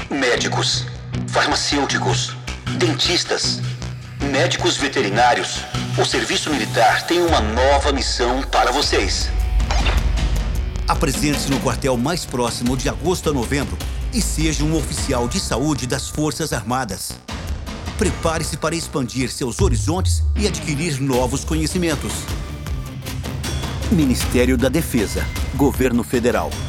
Médicos, farmacêuticos, dentistas, médicos veterinários. O Serviço Militar tem uma nova missão para vocês. Apresente-se no quartel mais próximo de agosto a novembro e seja um oficial de saúde das Forças Armadas. Prepare-se para expandir seus horizontes e adquirir novos conhecimentos. Ministério da Defesa, Governo Federal.